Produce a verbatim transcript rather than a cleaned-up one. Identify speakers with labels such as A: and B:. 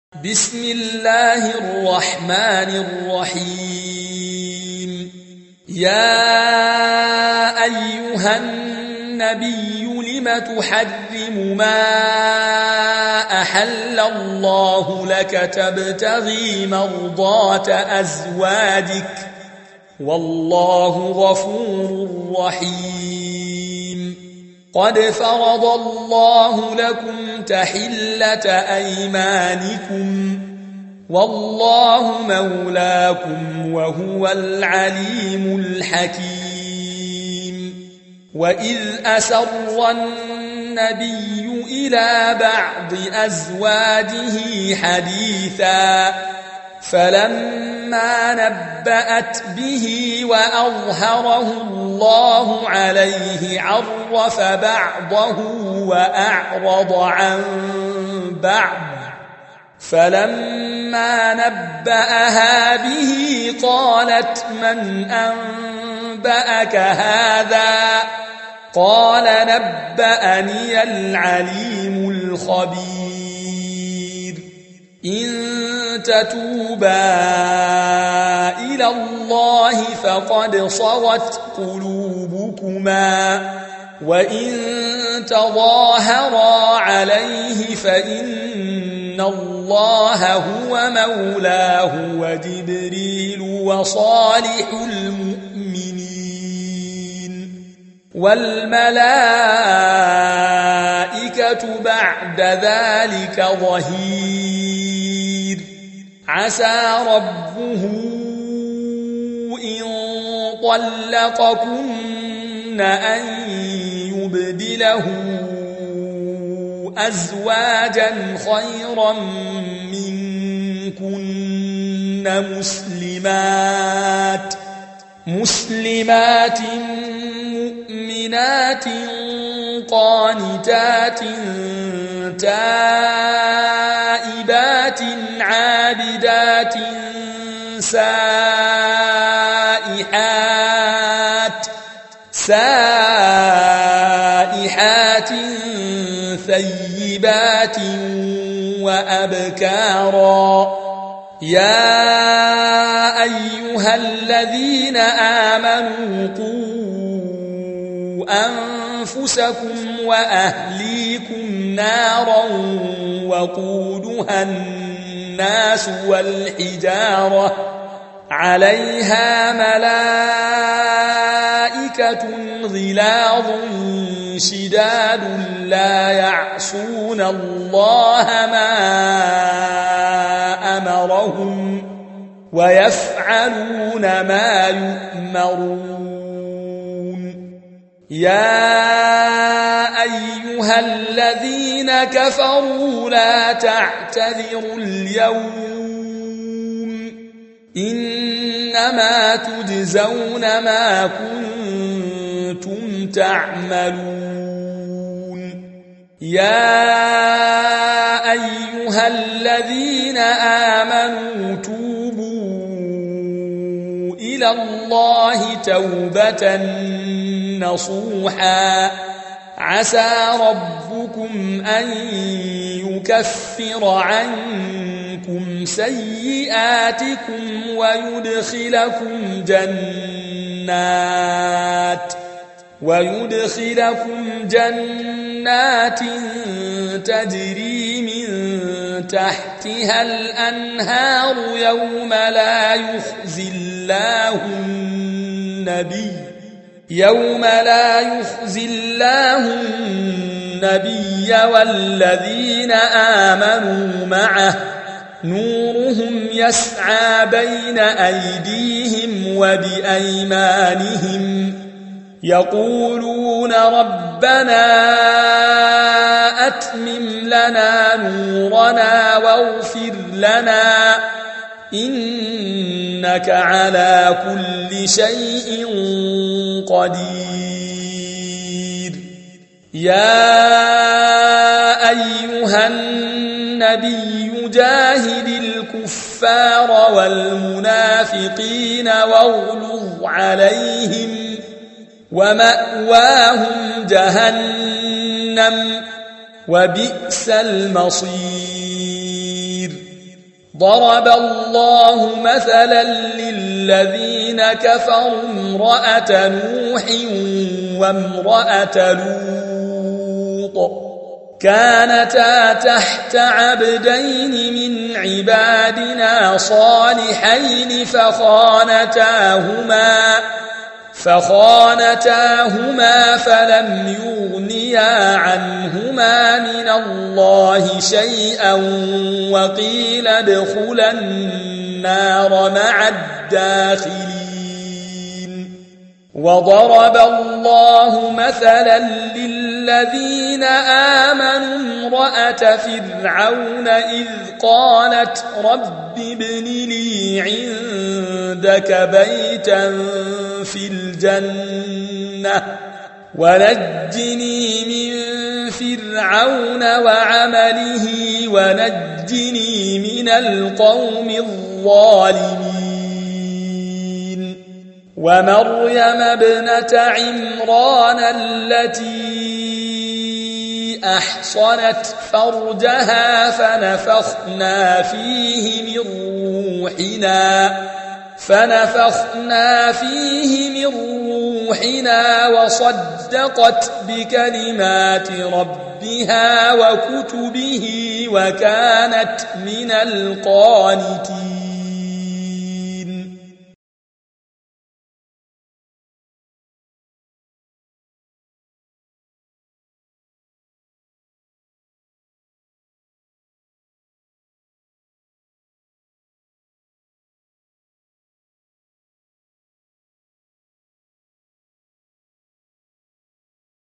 A: بسم الله الرحمن الرحيم. يا أيها النبي لم تحرم ما أحل الله لك تبتغي مرضات أزواجك والله غفور رحيم. قد فرض الله لكم تحلة أيمانكم والله مولاكم وهو العليم الحكيم. وإذ أسر النبي إلى بعض أزواجه حديثا فلما نبأت به وأظهره الله عليه عرف بعضه وأعرض عن بعض فلما نبأها به قالت من أنبأك هذا قال نبأني العليم الخبير. إن تتوبا إلى الله فقد صغت قلوبكما وإن تظاهرا عليه فإن الله هو مولاه وجبريل وصالح المؤمنين والملائكة بعد ذلك ظهير. عسى ربه إن طلقكن أن يبدله أزواجا خيرا منكن مسلمات مسلمات مؤمنات قانتات تائبات عابدات سائحات سائحات ثيبات وأبكارا. يا أيها الذين آمنوا قوا أنفسكم وأهليكم نارا وقودها الناس والحجارة عليها ملائكة غلاظ شداد لا يعصون الله ما أمرهم ويفعلون ما يؤمرون. يا أيها الذين كفروا لا تعتذروا اليوم إنما تجزون ما كنتم تعملون. يا أيها الذين آمنوا توبوا إلى الله توبة نصوحا عسى ربكم أن يكفر عنكم سيئاتكم ويدخلكم جنات ويدخلكم جنات تجري من تحتها الأنهار يوم لا يخزي الله النبي يوم لا يخزي الله النبي والذين آمنوا معه نورهم يسعى بين أيديهم وبأيمانهم يقولون ربنا أتمم لنا نورنا واغفر لنا إنك على كل شيء قدير. يا أيها النبي جاهد الكفار والمنافقين واغلظ عليهم ومأواهم جهنم وبئس المصير. ضرب الله مثلا للذين كفروا امرأة نوح وامرأة لوط كانتا تحت عبدين من عبادنا صالحين فخانتاهما فخانتاهما فلم يغنيا عنهما من الله شيئا وقيل ادخلا النار مع الداخلين. وضرب الله مثلا للذين آمنوا امرأة فرعون إذ قالت رب ابن لي عندك بيتا في الجنة ونجني من فرعون وعمله ونجني من القوم الظالمين. ومريم ابنة عمران التي أحصنت فرجها فنفخنا فيه من روحنا فنفخنا فيه من روحنا وصدقت بكلمات ربها وكتبه وكانت من القانتين.